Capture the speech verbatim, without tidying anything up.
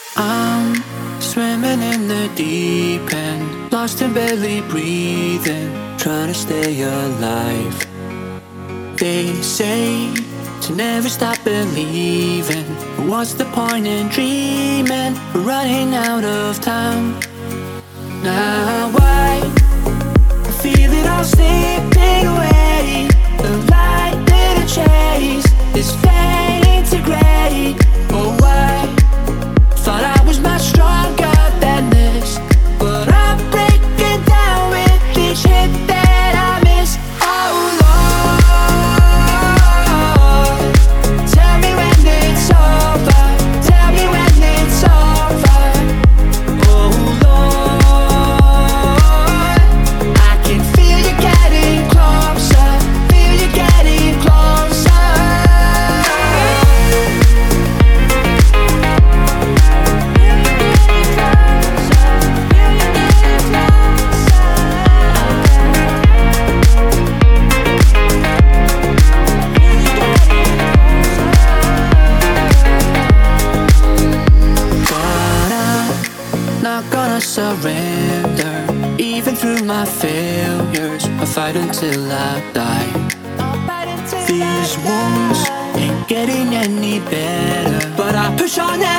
I'm swimming in the deep end, lost and barely breathing, trying to stay alive. They say to never stop believing, but what's the point in dreaming? We're running out of time. Now I feel it all slipping away. The light that I chase is fading to grey. Oh, I thought I was much stronger than this, but I'm breaking down with each hit that I miss. Oh Lord, tell me when it's over. Tell me when it's over. Oh Lord, I can feel you getting closer. Feel you getting closer. Not gonna surrender, even through my failures. I'll fight until I die. These wounds ain't getting any better, but I push on.